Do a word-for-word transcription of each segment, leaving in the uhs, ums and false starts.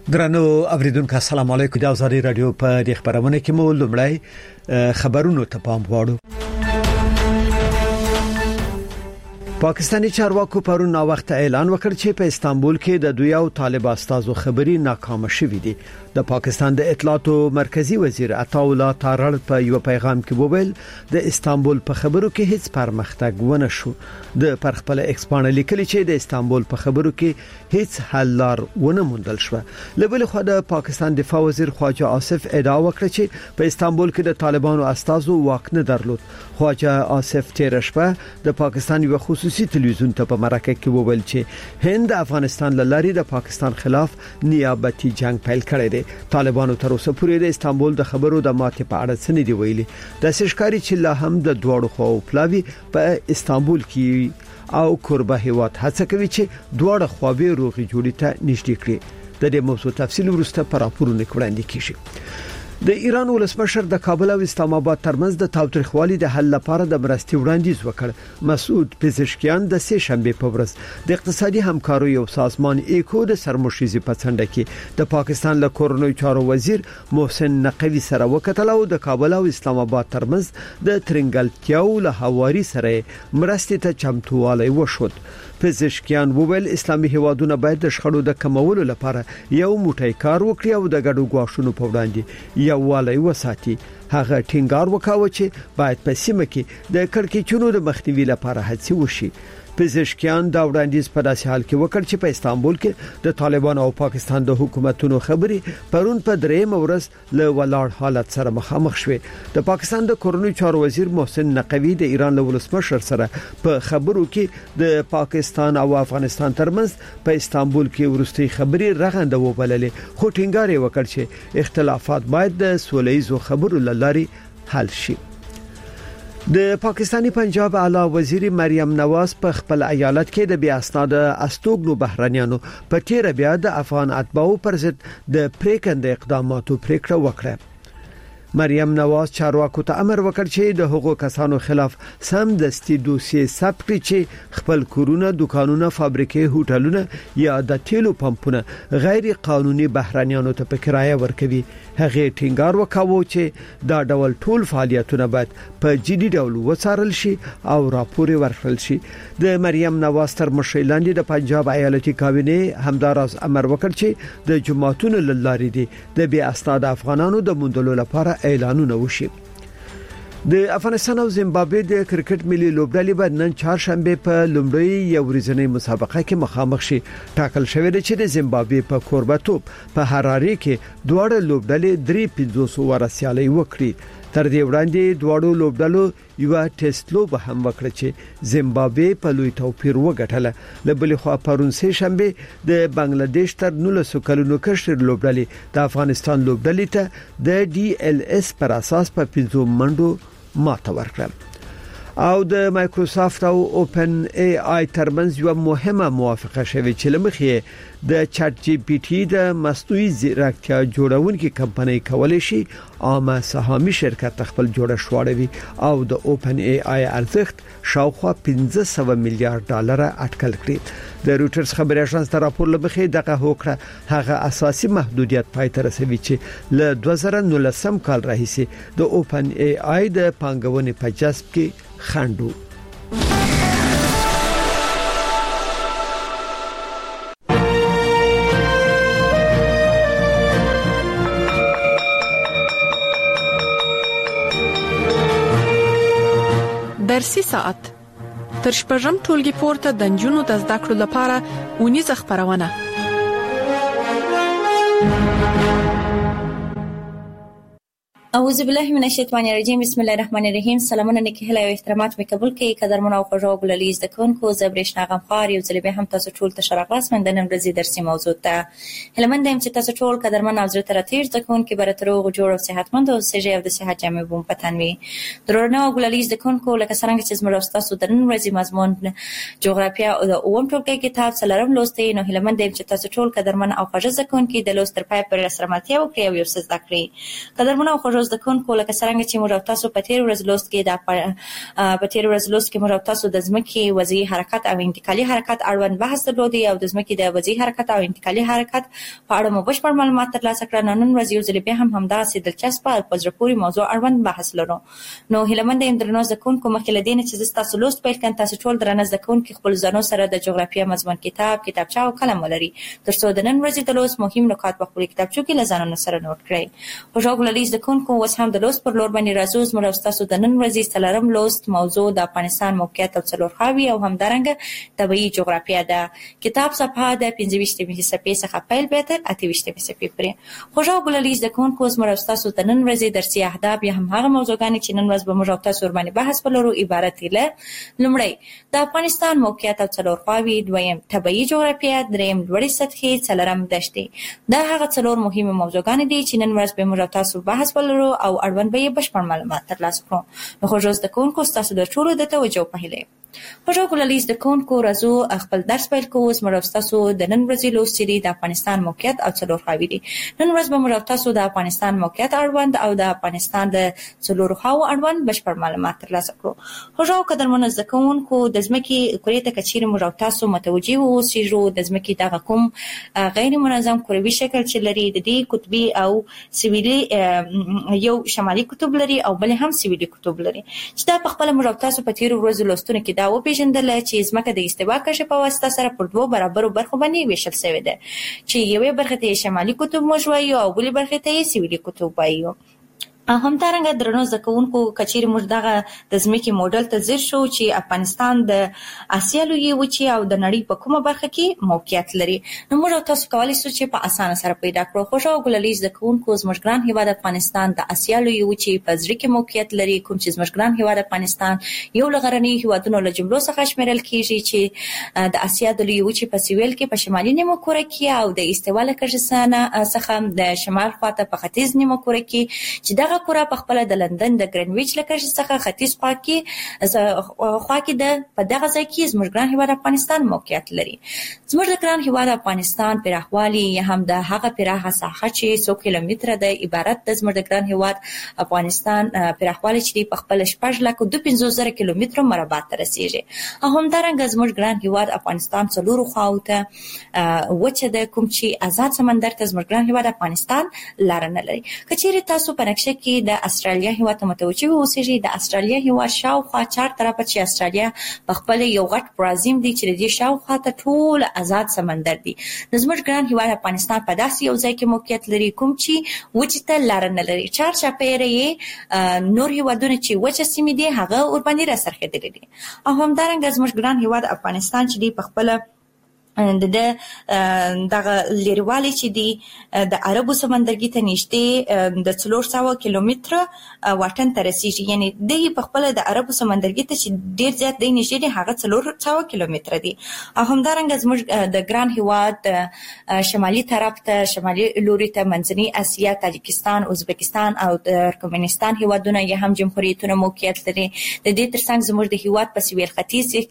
درنو اوریدونکو السلام علیکم د ازادي رادیو په د خبرونه کې مو لمړی خبرونو ته پام غواړو. پاکستانی چارواکو پرون نا وخت اعلان وکړ چې په استانبول کې د دوی او طالب استادو خبري ناکام شوې دي. د پاکستان د اطلاعات مرکزی وزیر عطاءالله طارر په یو پیغام کې وویل د استانبول په خبرو کې هیڅ پرمختګ ونه شو. د پرخپل ایکسپانه لیکلي چې د استانبول په خبرو کې هیڅ حل لار ونه موندل شو. لبل خو د پاکستان دفاع وزیر خواجه آصف ادعا وکړه چې په استانبول کې د طالبانو استادو واک نه درلود. خواجه آصف تیر شپه د پاکستان یو خصوصي تلویزیون ته په مرکه کې وویل چې هند افغانستان لاري د پاکستان خلاف نیابتي جنگ پیل کړی دی. طالبانو تر اوسه پورې د استانبول د خبرو د ماتې په اړه څه نه دی ویلي. د سشکاري چې لا هم د دوړو خو پلاوی په استانبول کې او کوربه هیواد هڅه کوي چې دوړه خواوی روغي جوړی ته نږدې کړي. د دې موضوع تفصیل ورسته پر راپورونه وړاندې کیږي. د ایران ولسمشر د کابل او اسلام آباد ترمنځ د تاوتریخوالي د حل لپاره د مرستې وړاندیز وکړ. مسعود پزشکیان د سه شنبه په ورځ د اقتصادي همکارۍ او سازمان ایکو د سرمشيزي په څنډه کې د پاکستان له کورنۍ چارو وزیر محسن نقوی سره وکتل او د کابل او اسلام آباد ترمنځ د ترنګلتیاو له حواري سره مرستې ته چمتووالی وشود. پزشکیان وویل اسلامي هیوادونه باید د شخړو د کمولو لپاره یو موټی کار وکړي او د ګډو غواښونو په وړاندې یووالی وساتي. هغه ټینګار وکاوه چې باید په سیمه کې د کړکېچونو د مخنیوي لپاره هڅې وشي. پزشکیان دا وړاندیز په داسې حال کې وکړ چې په استانبول کې د طالبان او پاکستان د حکومتونو خبري پرون په درېم ورځ له ولاړ حالت سره مخامخ شوه. د پاکستان د کورنۍ چارو وزیر محسن نقوی د ایران له ولسمشر سره په خبرو کې د پاکستان او افغانستان ترمنځ په استانبول کې ورستي خبري رغنده وبللې. خو ټینګار یې وکړ چې اختلافات باید د سولهییزو خبرو لارې حل شي. د پاکستانی پنجاب اعلی وزیر مریم نواز په خپل ایالت کې د بیا اسناد استوګنو بهرانيانو په تیر بیا د افغان اتباعو پر ضد د پریکند اقداماتو پریکړه وکړه. مریم نواز چارواکو ته امر وکړ چې د حقوقو کسانو خلاف سم دستي دوسیې ثبت کړي چې خپل کورونه، دکانونه، فابریکې، هوټلونه یا د تیلو پمپونه غیر قانوني بهرانيانو ته په کرایه ورکوي. هغه ټینګار وکاوه چې دا ډول ټول فعالیتونه باید په جدي ډول وڅارل شي او راپور ورکړل شي. د مریم نواز تر مشرۍ لاندې د پنجاب ایالتي کابینه همداراز امر وکړ چې د جماعتونو لارې دي د بیا اسناد افغانانو د موندلو لپاره اعلانونه وشي. د افغانستان او زیمبابوې د کرکټ ملي لوبډلې باید نن چهارشنبه په لومړی یو ورځنی مسابقه کې مخامخ شي. ټاکل شوی دی چې د زیمبابوې په کوربتوب په هراري کې دوه لوبډلې درې پنځوس ورسیالي وکړي. تر دې وړاندې دوه لوبډلو یو ټیسټ لوب هم وکړه چې زیمبابوې په لوی توپیر وګټله. لبل خو پرون سه شنبه د بنگلاديش تر نولس کلونو کشر لوبډلې د افغانستان لوبډلې ته د ډي ال اس پر اساس په پنځو منډو ماته ورکړه. او د مایکروسافت او اوپن ای آی ترمنځ یو مهمه موافقه شوه چې لمخې د چات جی پی ټی د مصنوعي ځیرکتیا جوړونکي کمپنۍ کولای شي عامه سهامي شرکت خپل جوړه شوړوي او د اوپن ای آی ارزښت شاوخوا پنځه سوه میلیارډ ډالر اټکل کړی. د روټرز خبري اژانس تر راپور لبخې دغه هوکړه هغه اساسي محدودیت پای ته رسوي چې له دوه زره نولسم کال راهیسې د اوپن ای آی د پانګونې په جذب کې خندو. درسي ساعت تر شپږم ټولګي پورته د نجونو د زده کړو لپاره اونیزه خبرونه. اعوذ بالله من الشیطان الرجیم بسم الله الرحمن الرحیم. سلامونه نیکه هلا او احترامات مې قبول کړئ قدرمن او خوږو ګللیز د کونکو زبرشنا غمخار یو ځل به هم تاسو ټول ته شرغلاس من د نن ورځې درسي موضوع ته هلمند هم چې تاسو ټول قدرمن او زړه تر تیر د کونکو برترو جوړ او صحتمند او سجه او د صحت جامع بوم پتنوي درونه او ګللیز د کونکو لکه څنګه چې زموږ تاسو د نن ورځې مضمون جغرافیا او د اوم ټولګي کتاب سلام لوستي نو هلمند هم چې تاسو ټول قدرمن او خوږ ځکونکو د لوستر پای پر سره ملتیا او کړی او څه ذکرې قدرمن او خوږ خوږو زده کوونکو لکه څنګه چې موږ تاسو په تیر ورځ لوست کې د په تیر ورځ لوست کې موږ تاسو د ځمکې وضعي حرکت او انتقالي حرکت اړوند بحث درلودي او د ځمکې د وضعي حرکت او انتقالي حرکت په اړه مو بشپړ معلومات ترلاسه کړل. نن ورځ یو ځل بیا هم همداسې دلچسپه او په زړه پورې موضوع اړوند بحث لرو. نو هیلمند یم درنو زده کوونکو مخکې له دې چې تاسو لوست پیل کړئ تاسو ټول درنه زده کوونکي خپل ځانو سره د جغرافیه مضمون کتاب کتابچه او قلم ولري ترڅو د نن ورځې د لوست مهم نکات په خپل کتابچو کې لزانو سره نوٹ کړئ. خوږو للیز د کوونکو اوس هم د لوست پر لور باندې راځو. زموږ تاسو د نن ورځې څلورم لوست موضوع د افغانستان موقعیت او څلور خاوي او همدارنګه طبيعي جغرافیه ده. کتاب صفحه د پنځه ویشتمې صفحې څخه پیل به تر اته ویشتمې صفحې پورې. خوږو للیز د کوونکو زموږ تاسو د نن ورځې درسي اهداف یا هم هغه موضوعګانې چې نن ورځ به موږ تاسو ور باندې بحث ولرو عبارت دي له لومړی د افغانستان موقعیت او څلور خاوي، دویم طبيعي جغرافیه، دریم لوړې سطحې، څلورم دښتې. دا هغه څلور مهمه موضوعګانې دي چې نن ورځ به موږ تاسو بحث ولرو او اړوند به بشپړ معلومات ترلاسه کړو. نو خوږو د کوونکو تاسو د ټولو د توجه په هیله. خوږو للیز د کوونکو راځو خپل درس پیل کوو. زموږ تاسو د نن ورځې لوست چې د افغانستان موقعیت او څلور خاوي دي. نن ورځ به موږ تاسو د افغانستان موقعیت اړوند او د افغانستان د څلور خاوو اړوند بشپړ معلومات ترلاسه کړو. خوږو قدرمنو زده کوونکو د ځمکې کورې ته کچیر موږ تاسو متوجي وو چې د ځمکې د کوم غیر منظم کروي شکل چې لري د دې قطبي او سویلي یو شمالي قطب لري او بل هم سویلي قطب لري چې دا په خپل موږ تاسو په تیر ورځو لوستونه کې دا و پیژندل چې ځمکه د استوا کشف په واسطه سره پر دوه برابرو برخو باندې ویشل شوې ده چې یوې برخه ته شمالي قطب موږ وایو او بلې برخه ته سویلي قطب وایو. همدارنګه درنو زده کوونکو کچیر موږ دغه د ځمکې موډل ته ځیر شو چې افغانستان د اسیا لویې وچې او د نړۍ په کومه برخه کې موقعیت لري. نو موږ تاسو کولی شو چې په اسانه سره پیدا کړو. خوږو للیز زده کوونکو زموږ ګران هیواد افغانستان د اسیا لویې وچې په زړه کې موقعیت لري کوم چې زموږ ګران هیواد افغانستان یو له غرنیو هیوادونو له جملو څخه شمیرل کیږي چې د اسیا د لویې وچې په سویل کې په شمالي نیمه کره کې او د استوا له کشسانه څخه د شمال خواته په ختیځ نیمه کره کې چې دغه کره په خپل د لندن د ګرینویچ لکه څخه ختیځ خوا کې خوا کې د په دغه ځای کې زموږ ګران هیواد افغانستان موقعیت لري. زموږ د ګران هیواد افغانستان پراخوالي یا هم د هغه پراخه ساحه چې څو کیلومتره د عبارت د زموږ د ګران هیواد افغانستان پراخوالي چې په خپل شپږ لک دوه پنځوس زره کیلومتره مربع ته رسیږي. همدارنګه زموږ ګران هیواد افغانستان څلورو خواو ته وچه د کوم چې آزاد سمندر ته زموږ ګران هیواد افغانستان لار نه لري. کچېرې تاسو په نقشه کې د استرالیا هیواد ته متوجي اوسئ. د استرالیا هیواد شاوخوا چار طرفه چې استرالیا په خپل یو غټ پرازیم دی چې د شاوخوا ته ټول آزاد سمندر دی. د زموږ ګران هیواد افغانستان په داسې یو ځای کې موقعیت لري کوم چې وچې ته لار نه لري. چار چاپیره یې نور هیوادونه چې وچه سیمې دي هغه ور باندې راڅرخېدلي دي. او همدارنګه زموږ ګران هیواد افغانستان چې دی په خپل د دغه لیروالی چې دی د عربو سمندرګي ته نږدې د څلور سوه کیلومتره واټن ته رسیږي. یعنی د په خپل د عربو سمندرګي ته چې ډیر زیات دی نږدې دی هغه څلور سوه کیلومتره دی. او همدارنګه زموږ د ګران هیواد شمالي طرف ته شمالي لوري ته منځنۍ اسیا، تاجکستان، ازبکستان او ترکمنستان هیوادونه یې هم جمهوریتونه موقعیت لري. د دې ترڅنګ زموږ د هیواد په سویل ختیځ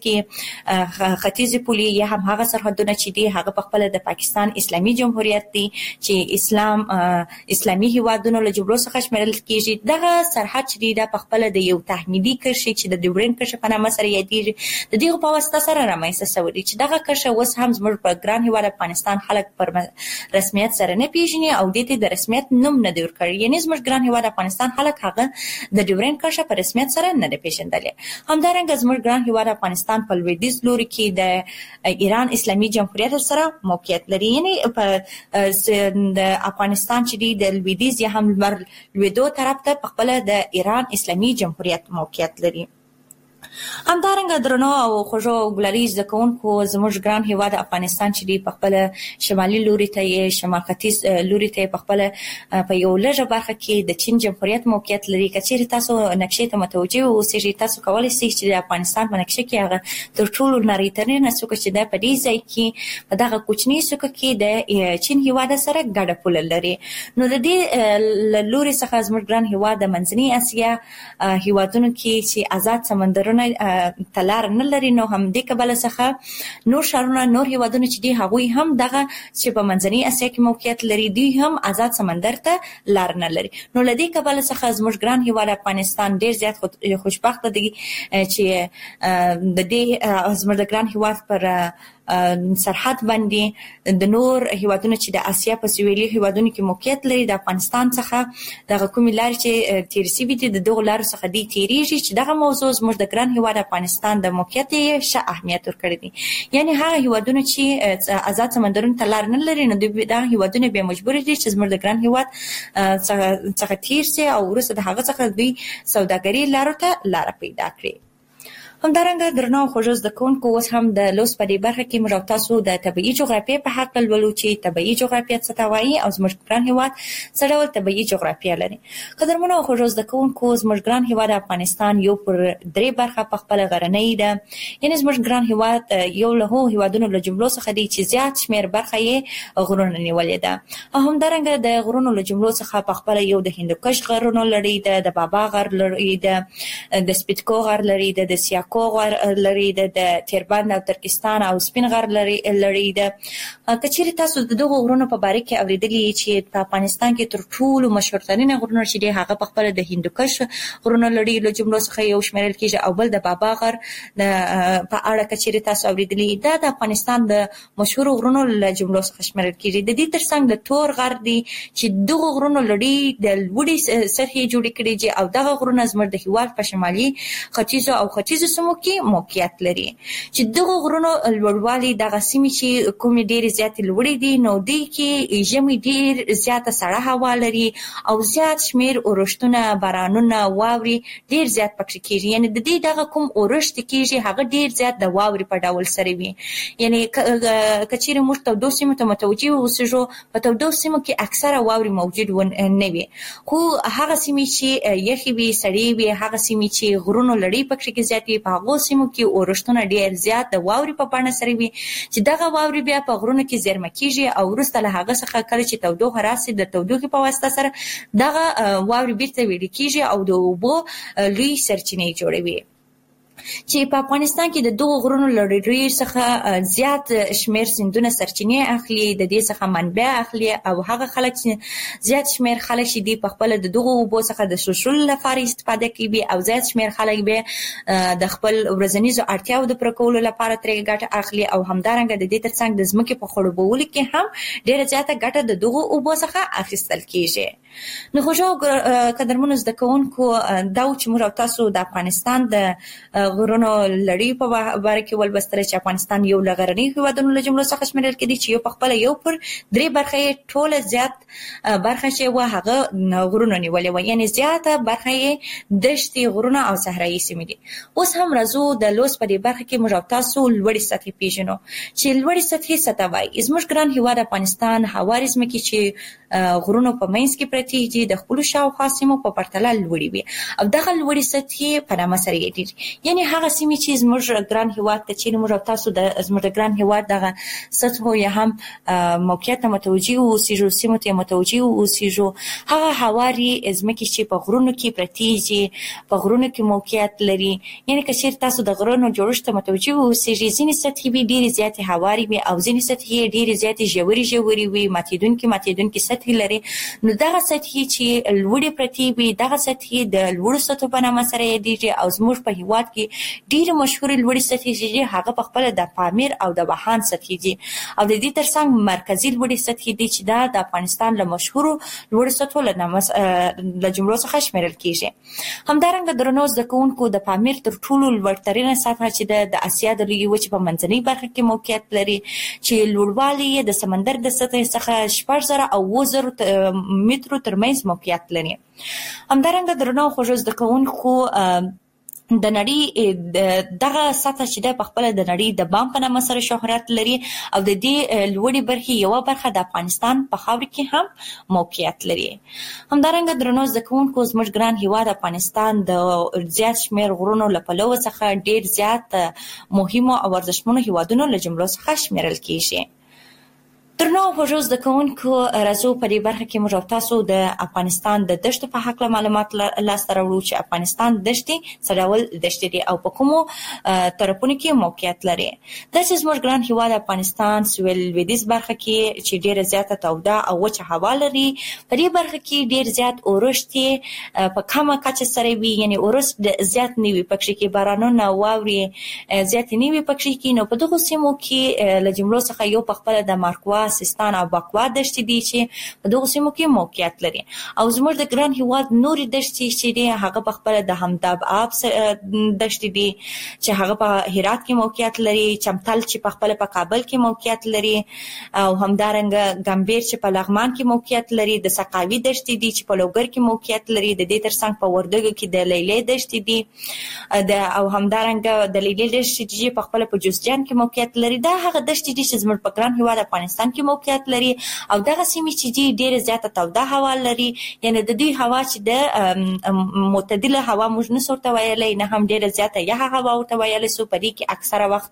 کې ختیځي پولې یا هم هغه سرحد چې دی هغه په خپل د پاکستان اسلامي جمهوریت دی چې اسلام اسلامي هیوادونو له جملو څخه شمیرل کیږي. دغه سرحد چې دی د په خپل د یو تحمیدي کرښې چې د ډیورند کرښه په نامه سره یادېږي د دې په واسطه سره رامنځته شوی دی چې دغه کرښه اوس هم زموږ په ګران هیواد افغانستان خلک پر رسمیت سره نه پیژني او د دې د رسمیت نوم نه دی ورکړی. یعنی زموږ ګران هیواد افغانستان خلک هغه د ډیورند کرښه په رسمیت سره نه دی پیژندل. همدارنګه زموږ ګران هیواد افغانستان په لویدیځ لوري کې د ایران اسلامي جمهوریت سره موقعیت لري. یعنی په د افغانستان چې دی د لویدیځ یا هم لمر لویدو طرف ته په خپل د ایران اسلامي جمهوریت موقعیت لري. همدارنګه درنو او خوږو ګلریز د کوونکو زموږ ګران هیواد افغانستان چې دی په خپل شمالي لوري ته یې شمال ختیځ لوري ته په خپل په یو لږه برخه کې د چین جمهوریت موقعیت لري. کچېرې تاسو نقشې ته متوجي اوسئ تاسو کولی شئ چې د افغانستان په نقشه کې هغه تر ټولو نری ترینه څوکه چې ده په دې ځای کې په دغه کوچنۍ څوکه کې د چین هیواد سره ګډه پوله لري. نو د دې لوري څخه زموږ ګران هیواد د منځنۍ اسیا هیوادونو کې چې آزاد سمندر شهرونه تلار نه لري، نو هم د کبل څخه نور شهرونه نور هیوادونه چې دي هغوی هم دغه چې په منځنۍ اسیا کې موقعیت لري دي هم آزاد سمندر ته لار نه لري. نو لدی کبل څخه زموږ ګران هیواد افغانستان ډیر زیات خوشبخت دی چې د دې زموږ ګران هیواد پر سرحد باندې د نور هیوادونو چې د اسیا په سویلي هیوادونو کې موقعیت لري د افغانستان څخه دغه کومې لارې چې تیر سوي دي د دغه لارو څخه دی تیریږي چې دغه موضوع زموږ د ګران هیواد افغانستان د موقعیت ښه اهمیت ورکړي دي. یعنی هغه هیوادونه چې آزاد سمندرونو ته لار نه لري نو دغه هیوادونه به مجبور دي چې زموږ د ګران هیواد څخه تیر سي او وروسته د هغه څخه دوی سوداګري لارو ته لار پیدا کړي. همدارنګه درنو خوږو زده کوونکو اوس هم د لوست په دې برخه کې موږ تاسو د طبيعي جغرافیې په حق ولولو چې طبيعي جغرافیه څه ته وایي او زموږ ګران هیواد څه ډول طبيعي جغرافیه لري. قدرمنو خوږو زده کوونکو زموږ ګران هیواد افغانستان یو پر درې برخه په خپل غرنۍ ده، یعنی زموږ ګران هیواد یو له هغو هیوادونو له جملو څخه دی چې زیات شمیر برخه یې غرونه نیولې ده. همدارنګه د غرونو له جملو څخه په خپل یو د هندوکش غرونو لري ده، د بابا غر لري ده، د سپیتکو غر لري ده، د سیا کو غر لري د تیربند او ترکستان او سپین غر لري لري د کچېری تاسو د دغه غرونو په باره کې اوریدلی چې په افغانستان کې تر ټولو مشهور ترين غرونه چې دی هغه په خپل د هندوکش غرونه لري له جملو څخه یو شمیرل کېږي او بل د بابا غر په اړه کچېری تاسو اوریدلی دا د افغانستان د مشهور غرونو له جملو څخه شمیرل کېږي. د دې ترڅنګ د تور غر دی چې دغه غرونو لري د لوړې سطحې جوړې کړي او دغه غرونه زموږ د هیواد په شمالي ختیځو او ختیځو سیمو کې موقعیت لري چې دغه غرونو لوړوالي دغه سیمې چې کومې ډېرې زیاتې لوړې دي نو دوی کې ژمي ډېر زیاته سړه هوا لري او زیات شمیر اورښتونه بارانونه واوري ډېر زیات پکې کېږي. یعنی د دې دغه کوم اورښت کېږي هغه ډېر زیات د واوري په ډول سره وي. یعنی کچېرې موږ تودو سیمو ته متوجه اوسېږو په تودو سیمو کې اکثره واوري موجود نه وي، خو هغه سیمې چې یخي وي سړې وي هغه سیمې چې غرونو لړۍ پکې زیات وي په هغو سیمو کې اورښتونه ډېر زیات د واوري په بڼه سره وي چې دغه واوري بیا په غرونو کې زیرمه کېږي او وروسته له هغه څخه کله چې تودوخه راسي د تودوخې په واسطه سره دغه واوري بیرته ویلې کېږي او د اوبو لوی سرچینې جوړوي چې په افغانستان کې د دغه غرونو لړۍ څخه زیات شمیر سیندونه سرچینې اخلي، د دې څخه منبع اخلي او هغه خلک چې زیات شمیر خلک چې دی په خپل د دغه اوبو څخه د شوشل لپاره استفاده کوي او زیات شمیر خلک به د خپل ورځنیزو اړتیاو د پوره کولو لپاره ترې ګټه اخلي او همدارنګه د دې ترڅنګ د ځمکې په خړوبولو کې هم ډېره زیاته ګټه د دغه اوبو څخه اخیستل کېږي. نو خوږو قدرمنو زده کوونکو دا چې موږ تاسو د افغانستان د غرونو لړۍ په باره کې ولوستل چې افغانستان یو له غرنۍ هیوادونو له جملو څخه شمیرل کېدی چې یو په خپل یو پر درې برخې ټوله زیات برخه چې و هغه غرونه نیولې و، یعنی زیاته برخه یې دښتې غرونه او صحرایي سیمې دي. اوس هم راځو د لوست په دې برخه کې موږ تاسو لوړې سطحې پیژنو چې لوړې سطحې څه ته وایي. زموږ ګران هیواد افغانستان هواري ځمکې چې غرونو په منځ کې پرتې دي د خپلو شاوخوا سیمو په پرتله لوړې وي او دغه لوړې سطحې په نامه سره یادېږي. یعنی هغه سیمې چې زموږ ګران هیواد ته چې موږ تاسو د زموږ ګران هیواد دغه سطحو یا هم موقعیت متوجي اوسېږو سیمو ته متوجي اوسېږو هغه هواري ځمکې چې په غرونو کې پرتې دي په غرونو کې موقعیت لري. یعنی که چېرې تاسو د غرونو جوړښت ته متوجي اوسېږئ ځینې سطحې به ډېرې زیاتې هواري وي او ځینې سطحې ډېرې زیاتې ژورې ژورې وي ماتېدونکې ماتېدونکې سطحې لري. نو دغه سطحې چې لوړې پرتې وي دغه سطحې د لوړو سطحو په نامه سره یادېږي او زموږ په هیواد کې ډېر مشهور لوړې سطحې چې هغه په خپل د پامیر او د واخان سطحې دي او د دې ترڅنګ مرکزی لوړې سطحې دي چې دا د افغانستان له مشهور لوړې سطحو له نامه له جملو څخه شمیرل کېږي. همدارنګه درنو زده کوونکو د پامیر تر ټولو لوړترینه سطحه چې د اسیا د لویې وچې په منځنۍ برخه کې موقعیت لري چې لوړوالی یې د سمندر د سطحې څخه شپږ زره او اووه زرو مترو ترمنځ موقعیت لري. همدارنګه درنو خوږو زده کوونکو د نړۍ دغه سطح چې د خپل د نړۍ د بام په نامه سره شهرت لري او د دې لوړې برخې یو برخه د افغانستان په خاور کې هم موقعیت لري. همدارنګه درنو زده کوونکو زموږ ګران هیواد افغانستان د زیات شمیر غرونو له پلوه څخه ډېر زیات مهمو او ارزښتمنو هیوادونو له جملو څخه شمیرل کېږي. درنو خوږو زده کوونکو راځو په دې برخه کې موږ تاسو د افغانستان د دشتو په حق معلومات لاسته راوړو چې افغانستان دشتي څه ډول دشتي دي او په کومو طرفونو کې موقعیت لري. د زموږ ګران هیواد افغانستان سویل لویدیځ برخه کې چې ډیره زیاته توده او وچه هوا لري، په دې برخه کې ډیر زیات اورښت په کومه کچه سره وي، یعنی اورښت زیات نیوي پکې کې بارانونه واوري زیات نیوي پکې کې. نو په دغه سیمو کې له جملو څخه یو په خپل د مارکوا سیستان او باکوا دشتي دي چې په دغه سیمو کې موقعیت لري. او زموږ د ګران هیواد نوري دشتي چې دي هغه په خپل د همداب آب دشتي دي چې هغه په هرات کې موقعیت لري، چمتل چې په خپل په کابل کې موقعیت لري، او همدارنګه ګمبیر چې په لغمان کې موقعیت لري، د سقاوي دشتي دي چې په لوګر کې موقعیت لري، د دې ترڅنګ په وردګو کې د لیلې دشتي دي، د او همدارنګه د لیلې دشتي چې په خپل په جوزجان کې موقعیت لري. دا هغه دشتي دي چې زموږ په ګران هیواد افغانستان کې موقعیت لري. او دغه سیمې چې ډېر زیاته توده هوا لري، یعنی د دې هوا چې د معتدله هوا موږ نه ورته ویلی، نه هم ډېره زیاته یخه هوا ورته ویلی سو. په دې کې اکثره وخت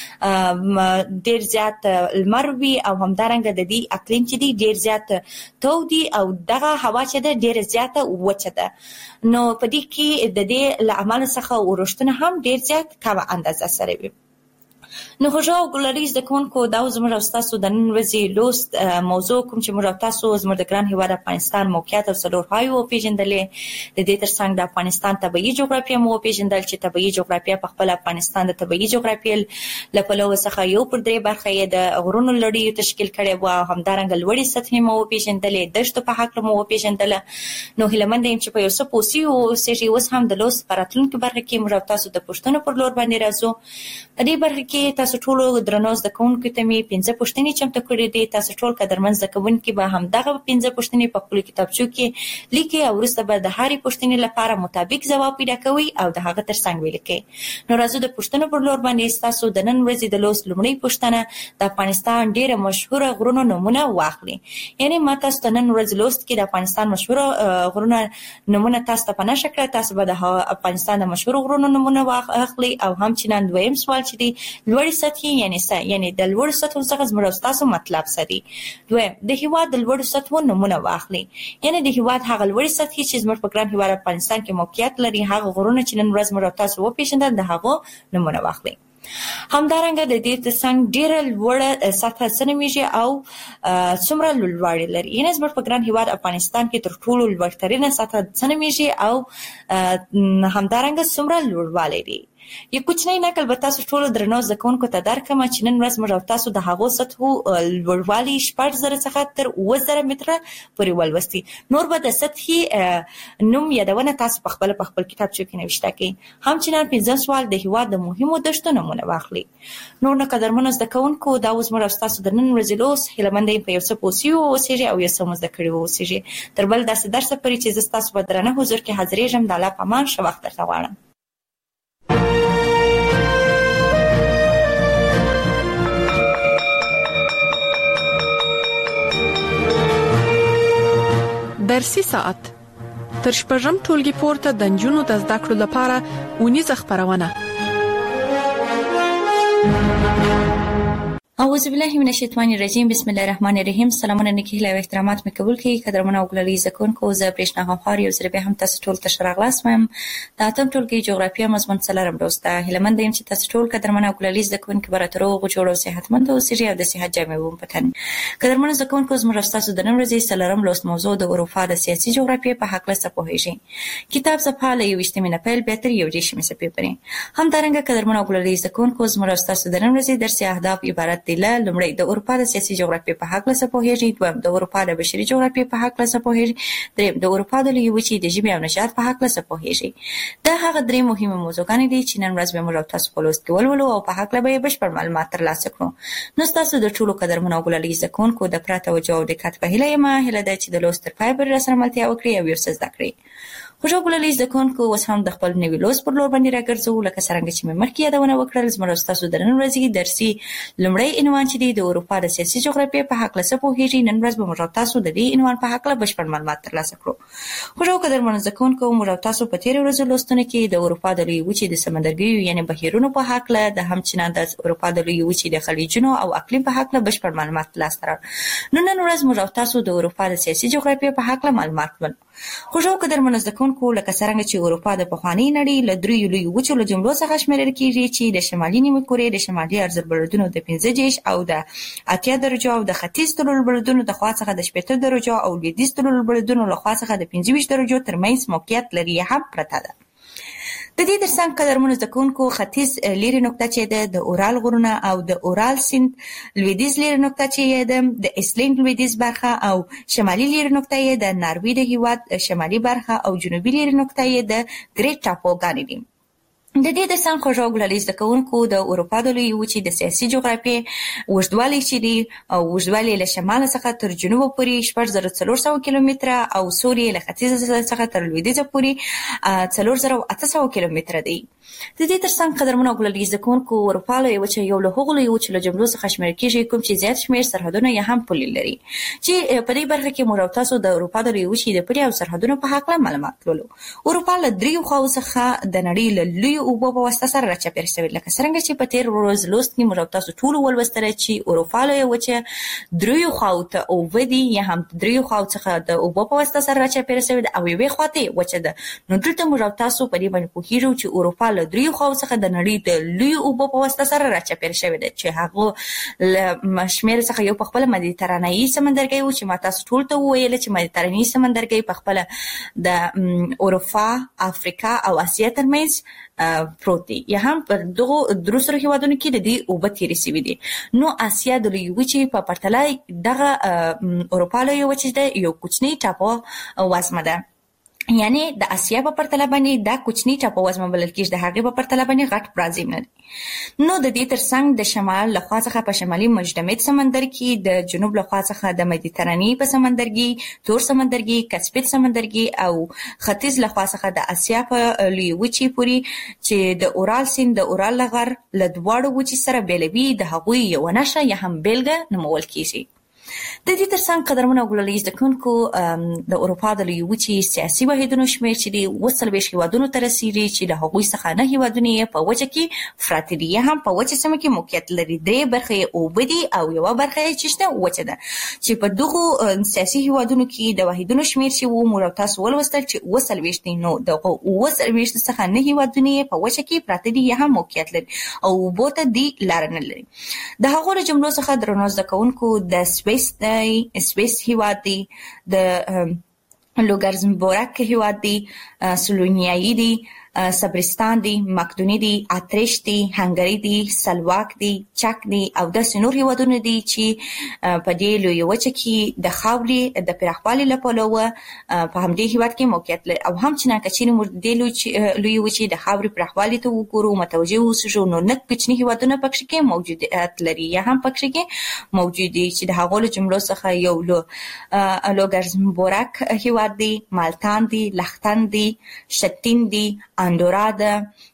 ډېر زیات لمر وي او همدارنګه د دې اقلیم چې دی ډېر زیات تود او دغه هوا چې ده ډېره زیاته وچه ده. نو په دې کې د دې له امله څخه اورښتونه هم ډېر زیات کمه اندازه سره وي. نو خوږو ګلریز د کوونکو دا زموږ او تاسو د نن ورځې لوست موضوع کوم چې موږ تاسو زموږ د ګران هیواد افغانستان موقعیت او څلور پایو پیژندلې. د دې ترڅنګ د افغانستان طبيعي جغرافیه مو پیژندل چې طبيعي جغرافیه په خپل افغانستان د طبيعي جغرافیه له پلوه څخه یو پر درې برخه یې د غرونو لړۍ تشکیل کړي وو، همدارنګه لوړې سطحې مو پیژندلې، دشتو په حق مو پیژندل. نو هیلمند یم چې په یو څه پوسی او سېږي اوس هم د لوست پراتلونکو برخه کې موږ تاسو د پښتنو پر لور باندې راځو. په دې برخه کې تاسو ټول درنو زده کوونکو ته می پنځه پوښتنې چمتو کړې دي. تاسو ټول قدرمن زده کوونکي به هم دغه پنځه پوښتنې په خپل کتابچو کې لیکي او وروسته به د هرې پوښتنې لپاره مطابق ځواب پیدا کوئ او د هغه ترڅنګ ولیکئ. نو راځو د پوښتنو پر لور باندې تاسو د نن ورځې د لوست لومړی پوښتنه د افغانستان ډیره مشهوره غرونو نمونه واخلي. یعنی ما تاسو ته نن ورځ لوست کې د افغانستان مشهوره غرونو نمونه تاسو ته په نشه کړه. تاسو به د افغانستان د مشهور غرونو نمونه واخلي او هم چې نن دویم سوال چې دی لوړې سطحې یعنی څه، یعنی د لوړو سطحو څخه زموږ تاسو مطلب سدي. دویم د هیواد د لوړو سطحو نمونه واخلي، یعنی د هیواد هغه لوړې سطحې چې زموږ په ګران هیواد افغانستان کې موقعیت لري، هغه غرونه چې نن ورځ موږ تاسو وپېژندل د هغه نمونه واخلي. همدارنګه د دې ترڅنګ ډیره لوړه سطحه سنمیږي او څومره لوړوالی لري. یعنی زموږ په ګران هیواد افغانستان کې تر ټولو لوړترینه سطحه سنمیږي او همدارنګه څومره لوړوالی لري. یو کوچنی نقل به تاسو ټول درنو زده کوونکو ته درکړم چې نن ورځ موږ تاسو د هغو سطحو لوړوالی شپږ زره څخه تر اووه زره متره پورې ولوستي. نور به د سطحې نوم یادونه تاسو په خپل په خپل کتابچو کې نوشته کړئ. همچنان پنځم سوال د هیواد د مهمو دشتو نمونه واخلي. نور نه قدرمنو زده کوونکو دا اوس موږ تاسو د نن ورځې لوست هیلمند یم په یو څه پوسیو اوسېږي او یو څه مو زده کړي اوسېږي. تر بل داسې درسه پورې چې زه ستاسو په درنه حضور کې حاضرېږم د الله په امان ښه وخت درته غواړم. درسي ساعت تر شپږم ټولګي پورته د نجونو د زده کړو لپاره اونیزه خبرونه. اعوذ بالله من الشیطان الرجیم بسم الله الرحمن الرحیم. سلامونه نیکی له احترامات مې قبول کړئ. قدرمن او ګلالي زکونکو زه برېښنا غمخوار یو ځل بیا هم تاسو ټول ته ښه راغلاست وایم. د اتم ټولګي جغرافیه مضمون څلورم لوست ده. هیله مند یم چې تاسو ټول قدرمن او ګلالي زکونکو به راته روغ جوړ او صحتمند اوسئ او د صحت جامې مو په تن. قدرمن زکونکو زموږ تاسو د نن ورځې څلورم لوست موضوع د اروپا د سیاسي جغرافیې په حق له پوهیږئ. کتاب صفحه له یوویشتمې نه پیل بیا تر یو دېرشمې صفحې پورې. همدارنګه قدرمن او ګلالي زکونکو زموږ تاسو د نن ورځې درسي اهداف عبارت دي له لومړی د اروپا د سیاسي جغرافیې په حق له پوهیږئ، دویم د اروپا د بشري جغرافیې په حق له پوهیږئ، دریم د اروپا د لویې وچې د ژبې او نژاد په حق له پوهیږئ. دا هغه درې مهمه موضوعګانې دي چې نن ورځ به موږ تاسو په لوست کې ولولو او په حق له به بشپړ معلومات ترلاسه کړو. نو تاسو د ټولو قدرمنو او ګلالي زکونکو د پراته توجه او دقت په هیله یم. هیله ده چې د لوست تر پایه پورې راسره ملتیا وکړئ او یو څه زده کړئ. خوشو ګللیز د کونکو اوس هم د خپل نوي لوست پر لور باندې راګرځو لکه څنګه چې مې مخکې یادونه وکړل زموږ تاسو د نن ورځې درسي لمړی عنوان چې دی د اروپا د سیاسي جغرافیې په حق له سپوهیږي. نن ورځ به موږ تاسو د دې عنوان په حق له بشپړ معلومات ترلاسه کړو. خوشو قدرمنو د کونکو موږ تاسو په تیر ورځو لوستونه کې د اروپا د لوی وچې د سمندرګیو یعنی بهیرونو په حق له د همچنان د اروپا د لوی وچې د خلیجونو او اقلیم په حق له بشپړ معلومات ترلاسه کړل. نو نن ورځ موږ تاسو د اروپا د سیاسي جغرافیې په حق له معلومات ول. خوشو قدرمنو د کونکو لکه څنګه چې اروپا د پخوانی نړۍ له دریو لوی وچو له جملو څخه شمیرل کیږي چې د شمالي نیمه کورې د شمالي ارزبردونو د پنځه دېرش او د اتیا درجو او د ختیځ تللبردونو د خوا څخه د شپږ درجو او لویدیځ تللبردونو له خوا څخه د پنځه ویشت درجو ترمنځ موقعیت لري هم پرته ده. د دې ترڅنګ قدرمنو زده کوونکو ختیځ لیرې نقطه چې ده د اورال غرونه او د اورال سیند، لویدیځ لیرې نقطه چې ده د ایسلینډ لویدیځ برخه او شمالي لیرې نقطه یې د ناروې د هیواد شمالي برخه او جنوبي لیرې نقطه یې د ګریټ ټاپوګانې دي. د دې ترڅنګ خوشو ګللیز د کوونکو د اروپا د لوی وچې د سیاسي جغرافیې اوږدوالی چې دی او اوږدوالی له شمال څخه تر جنوب پورې شپږ زره څلور سوه کیلومتره او سوري له ختیځ څخه تر لویدیځ پورې څلور زره اته سوه کیلومتره دی. د دې ترڅنګ قدرمنو ګللیز د کوونکو اروپا لوی وچې یو له هغو لوی وچو له جملو څخه شمیرل کیږي کوم چې زیات شمیر سرحدونه یې هم پولي لري چې په دې برخه کې موږ تاسو د اروپا د لوی وچې د پولي او سرحدونو په حق له معلومات لولو. اروپا له دریو خواو څخه د نړۍ له لوی اوبو په واسطه سره راچاپېر شوی لکه څنګه چې په تیر ورځ لوست کې موږ تاسو ټول ولوستل چې اروپا لوی وچې دریو خواو ته اوبه دي یا هم دریو خواو څخه د اوبو په واسطه سره راچاپېر شوی او یوې خواته وچې ده. نو دلته موږ تاسو په دې باندې پوهیږو چې اروپا له دریو خواو څخه د نړۍ د لوی اوبو په واسطه سره راچاپېر شوی ده چې هغه له مشمیر څخه یو په خپل مدیترانه‌ای سمندرګي و چې ما تاسو ټول ته ویل چې مدیترانه‌ای سمندرګي په خپل د اروپا، افریقا او اسیا ترمنځ پروت دی یا هم پر دغه دروسره هیوادونو کې د دې اوبه تیرې شوي دي. نو اسیا د لوی وچې په پرتله دغه اروپا لوی وچې د یو کوچنی ټاپو وزمه ده، یعنی د اسیا په پرتله باندې دا کوچنی ټاپو وزمه بلل کېږي، د هغې په پرتله باندې غټ برازیل نه دی. نو د دې ترڅنګ د شمال له خوا څخه په شمالي مجدمد سمندر کې، د جنوب له خوا څخه د مدیترانې په سمندرګي، تور سمندرګي، کسپید سمندرګي او ختیځ له خوا څخه د اسیا په لوی وچې پورې چې د اورال سیند د اورال لغر له دواړو وچې سره بیلوي د هغوی یو نښه یا هم بیلګه نومول کېږي. د دې ترڅنګ قدرمنو ګللیز د کوونکو د اروپا د لوی وچې سیاسي واحدونو شمېر چې دی اووه څلوېښت هیوادونو ته رسیږي چې د هغوی څخه نه هیوادونه یې په وچه کې پراته دي یا هم په وچه سیمه کې موقعیت لري. درې برخې یې اوبه دي او یوه برخه یې چې شته وچه ده چې په دغو سیاسي هیوادونو کې د واحدونو شمېر چې و موږ تاسو ولوستل چې اووه څلوېښت دي. نو دغه اووه څلوېښت څخه نه هیوادونه یې په وچه کې پراته دي یا هم موقعیت لري او اوبو ته دی لاره نه لري. د هغو له جملو څخه درنو زده کوونکو د سویس دی، سویس هیواد دی، د لوګزمبورګ هیواد دی، سلوونیایی دی، صبرستان دی، مقدوني دی، اتریش دی، هنګری دی، سلواک دی، چک دی او داسې نور هیوادونه دي چې په دې لوی وچه کې د خاورې د پراخوالي له پلوه په همدې هیواد کې موقعیت لري او هم چې که چیرې موږ دې لوی وچې د خاورې پراخوالي ته وګورو متوجه اوسو نو نه کوچني هیوادونه پکې کې موجودیت لري یا هم پکې کې موجود دي چې د هغو له جملو څخه یو لوګزمبورګ هیواد دی، مالتان دی، لختن دی، شتین دی، اندورا ده،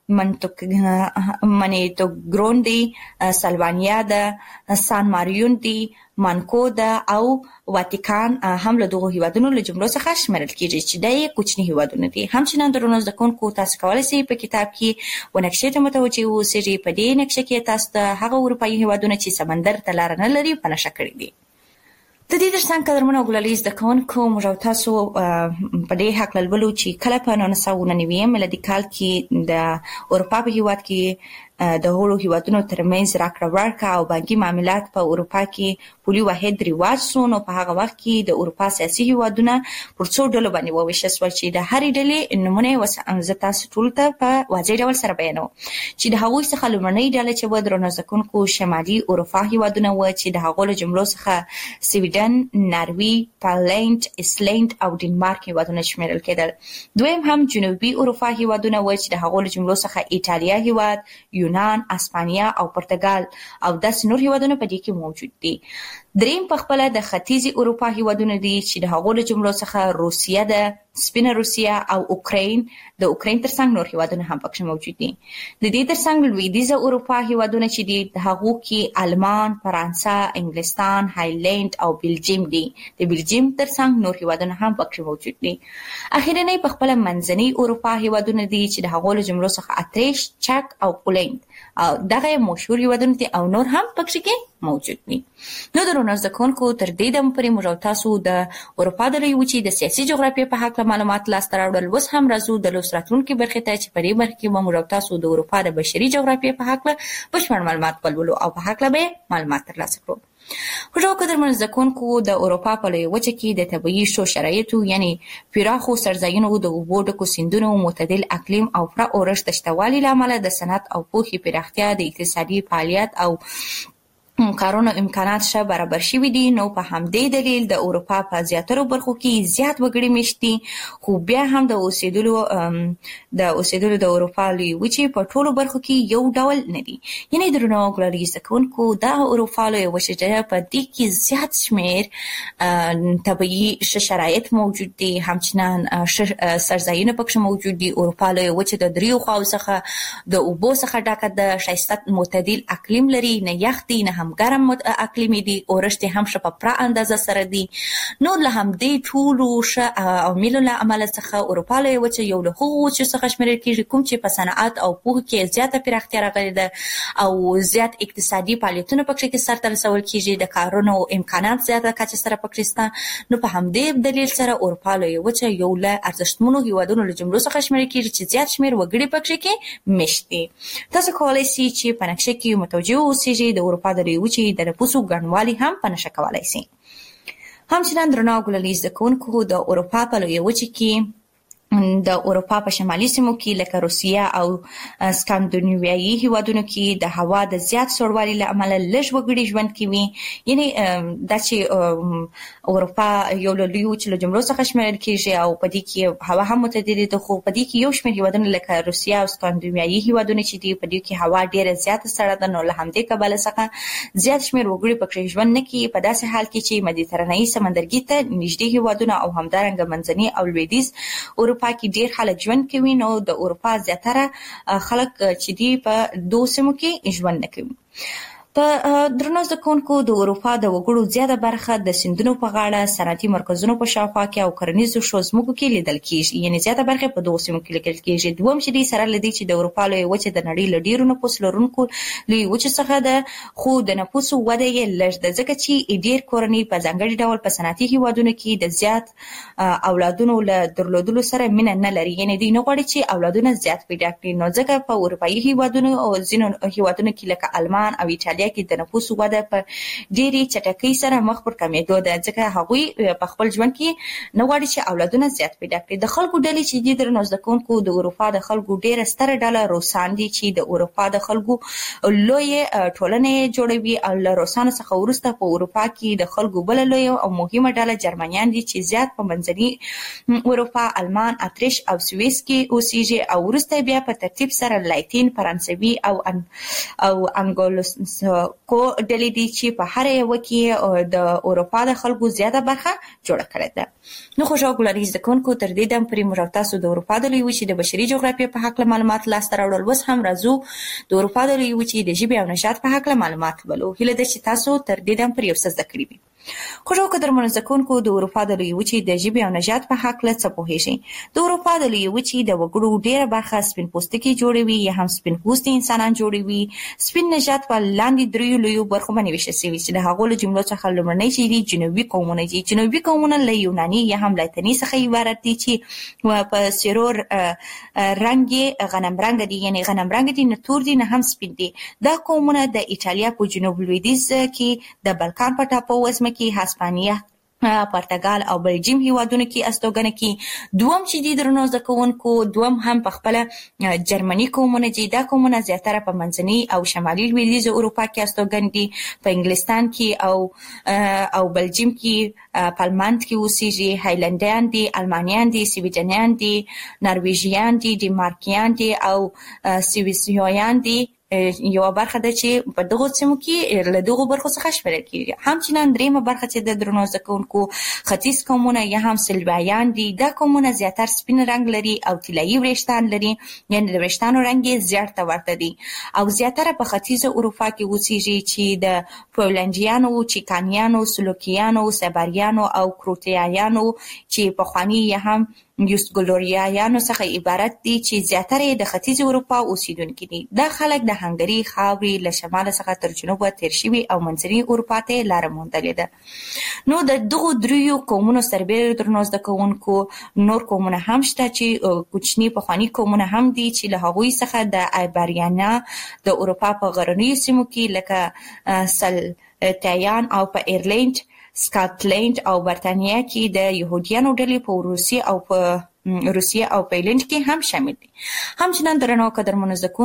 منیتوګرون دی، سلوانیا ده، سان ماریون دی، مانکو ده او واتیکان هم له دغو هیوادونو له جملو څخه شمیرل کېږي چې دا یې کوچني هیوادونه دي. همچنان درنو زده کوونکو تاسو کولی شئ په کتاب کې و نقشې ته متوجه اوسئ. په دې نقشه کې تاسو ته هغه اروپایي هیوادونه چې سمندر ته لاره نه لري په نښه کړي دي. د دې ترڅنګ قدرمنو ګللیز د کوونکو موږ تاسو په دې حق لولو چې کله په نولس سوه نهه نوي میلادي کال کې د اروپا په هیواد کې د هغو هیوادونو ترمنځ راکړه ورکړه او بانکي معاملات په اروپا کې پولي واحد رواج شو. نو په هغه وخت کې د اروپا سیاسي هیوادونه پر څو ډلو باندې وویشل شول چې د هرې ډلې نومونه زه تاسو ټولو ته په واضح ډول سره بیانوم چې د هغوی څخه لومړنۍ ډله چې وه درنو زده کوونکو شمالي اروپا هیوادونه وه چې د هغو له جملو څخه سویډن، ناروې، پالنډ، ایسلینډ او ډنمارک هیوادونه شمیرل کېدل. دویم هم جنوبي اروپا هیوادونه وه چې د هغو له جملو څخه ایټالیا هیواد، یونان، اسپانیا او پرتګال او داس نور هیوادونه په دې کې موجود دي. دریم په خپل د ختیځي اروپا هیوادونه دي چې د هغو له جملو څخه روسیه ده، سپینه روسیه او اوکراین. د اوکراین ترڅنګ نور هیوادونه هم پکې موجود دي. د دې ترڅنګ لویدیځه اروپا هیوادونه چې دي د هغو کې آلمان، فرانسه، انګلستان، هایلند او بلجیم دي. د بلجیم ترڅنګ نور هیوادونه هم پکې موجود دي. اخیرنی په خپل منځنۍ اروپا هیوادونه دي چې د هغو له جملو څخه اتریش، چک او پولند او دغه مشهور هیوادونه دي او نور هم پکې کې موجود دي. نو درنو زده کوونکو تر دې دمه پورې موږ تاسو د اروپا د لویې وچې د سیاسي جغرافیې په هکله معلومات لاسته راوړل. اوس هم راځو د لوست راتلونکي برخې ته چې په دې برخه کې به موږ تاسو د اروپا د بشري جغرافیې په هکله بشپړ معلومات ولولو او په هکله به معلومات ترلاسه کړو. خوږو قدرمنو زده کوونکو د اروپا په لویې وچه کې د طبیعي شو شرایطو یعنی پراخو سرځایونو د اوبو ډکو سیندونو، معتدل اقلیم او پوره اورښت د شتوالي له امله د صنعت او پوهې پراختیا، د اقتصادي فعالیت او کارونو امکانات ښه برابر شوي دي. نو په همدې دلیل د اروپا په زیاترو برخو کې زیات وګړي مېشت دي، خو بیا هم د اوسېدلو د اوسېدلو د اروپا لویې وچې په ټولو برخو کې یو ډول نه دي. یعنې درنو ګلالي زده کوونکو دا اروپا لویې وچې په دې کې زیات شمېر طبیعي ښه شرایط موجود دي، همچنان سرځایونه پکې موجود دي. اروپا لویې وچې د دریو خواو څخه د اوبو څخه ډکه ده، ښایسته معتدل اقلیم لري، نه یخ دي نه هم ګرم اقلیمي دي، اورښت هم ښه په پوره اندازه سره دي. نور له همدې ټولو ښه عواملو له امله څخه اروپا لویې وچه یو له هغو وچو څخه شمېرل کېږي کوم چې په صنعت او پوهه کې زیاته پراختیا راغلې ده او زیات اقتصادي فعالیتونه پکې کې سرته رسول کېږي، د کارونو امکانات زیاته کچه سره پکې شته. نو په همدې دلیل سره اروپا لویې وچه یو له ارزښتمنو هیوادونو له جملو څخه شمېرل کېږي چې زیات شمېر وګړي پکې کې مېشت دي. تاسو کولی شئ چې په نقشه کې متوجه اوسئ د اروپا د وچې د نفوسو ګڼوالی هم په نښه کولای شي. همچنان درنو ګلالي زده کوونکو د اروپا په لویې وچې کې د اروپا په شمالي سیمو کې لکه روسیه او سکاندیناویایي هیوادونو کې د هوا د زیات سړوالي له امله لږ وګړي ژوند کوي. یعنی دا چې اروپا یو له لویو وچو له جملو څخه شمېرل کېږي او په دې کې هوا هم معتدلې ده، خو په دې کې یو شمېر هیوادونه لکه روسیه او سکاندیناویایي هیوادونه چې دي په دې کې هوا ډېره زیاته سړه ده. نو له همدې کبله څخه زیات شمېر وګړي پکې ژوند نه کوي په داسې حال کې چې مدیترانهیي سمندرګي ته نږدې هیوادونه او همدارنګه منځني او لویدیځ اروپا کې ډېر خلک ژوند کوي. نو د اروپا زیاتره خلک چې دي په دوه سیمو کې ژوند نه کوي. په درنو زده کوونکو د اروپا د وګړو زیاته برخه د سیندونو په غاړه، صنعتي مرکزونو په شاوخوا کې او کرنیزو ښو ځمکو کې لیدل کېږي. یعنې زیاته برخه په دغو سیمو کې لیدل کېږي. دویم چې دی سره له دې چې د اروپا لویې وچې د نړۍ له ډېرو نفوس لرونکو لویې وچې څخه ده، خو د نفوسو وده یې لږ ده، ځکه چې ډېر کورنۍ په ځانګړي ډول په صنعتي هیوادونو کې د زیات اولادونو له درلودلو سره مینه نه لري. یعنې دوی نه غواړي چې اولادونه زیات پیدا کړي. نو ځکه په اروپایي هیوادونو او ځینو هیوادونو کې لکه آلمان او ایټالیا کې د نفوسو وده په ډېرې چټکۍ سره مخ پر کمېدو ده، ځکه هغوی په خپل ژوند کې نه غواړي چې اولادونه زیات پیدا کړي. د خلکو ډلې چې دي درنو زده کوونکو د اروپا د خلکو ډېره ستره ډله روسان دي چې د اروپا د خلکو لویې ټولنې جوړوي. او له روسانو څخه وروسته په اروپا کې د خلکو بله لویه او مهمه ډله جرمنیان دي چې زیات په منځني اروپا، آلمان، اتریش او سویس کې اوسېږي او وروسته بیا په ترتیب سره لاتین، فرانسوي او ان او انګلوسکو ډلې دي چې په هر یو کې د اروپا د خلکو زیاته برخه جوړه کړې ده. نو خوږو ګلالي زده کوونکو تر دې دمه پورې موږ تاسو د اروپا د لویې وچې د بشري جغرافیې په هکله معلومات لاسته راوړل. اوس هم راځو د اروپا د لویې وچې د ژبې او نژاد په هکله معلومات ولولو. هیله ده چې تاسو تر دې دمه پورې یو څه زده کړي وي. خوږو قدرمنو زده کوونکو د اروپا د لویې وچې د ژبې او نژاد په هکله څه پوهېږئ؟ د اروپا د لویې وچې د وګړو ډېره برخه سپین پوستکي جوړوي یا هم سپین پوستي انسانان جوړوي. سپین نژاد په لاندې دریو لویو برخو باندې ویشل شوي چې د هغو له جملو څخه لومړنی چې دي جنوبي قومونه دي. جنوبي قومونه له یوناني یا هم لاتیني څخه عبارت دي چې په سرور رنګ یې غنم رنګ دي، یعنې غنم رنګ دي، نه تور دي نه هم سپین دي. دا قومونه د ایټالیا په جنوب لویدیځ کې د بلکان په ټاپووزمه کې هسپانیا، پرتګال او بلجیم هیوادونو کې استوګنه کوي. دوم چې دي درنو زده کوونکو دوم هم په خپله جرمني قومونه دي. دا قومونه زیاتره په منځني او شمالي لویدیځ اروپا کې استوګن دي، په انګلستان کې او او بلجیم کې پالماند کې اوسېږي. هایلندیان دي، المانیان دي، سویډنیان دي، نرویژیان دي، ډنمارکیان دي او سویسریان دي. یو برخه ده چې په دغه سیمو کې له دغه برخو څخه شمیرل کیږي. همچنان دریمه برخه چې د درنو زکونکو ختیځ قومونه یا هم سلوایان دي، دا قومونه زیاتر سپین رنگ لري او طلایی وریښتان لري، یعنی د وریښتانو رنگ یې زیړ ته ورته دي او زیاتره په ختیځ اروپا کې اوسېږي چې د پولنډیانو، چیکانیانو، سلوکیانو، سبریانو او کروټیایانو چې په خوانی یا هم یوسګلوریایانو څخه عبارت دي چې زیاتره د ختیځ اروپا اوسیدونکي دي. دا خلک د هنګري خاورې له شمال څخه تر جنوبه تیر شوي او منځني اروپا ته لار موندلې ده. نو د دغو دریو قومونو سربېره درنو زده کوونکو نور قومونه هم شته چې کوچني پخواني قومونه هم دي چې له هغوی څخه د ایبریانا د اروپا په غرنیو سیمو کې لکه سلټیان او په ایرلینډ، سکاټلند او برتانیا کې د يهوديانو ډلې په روسیه او په روسیه او په ایرلند کې هم شامل دي. همچنان درنو قدرمنو زده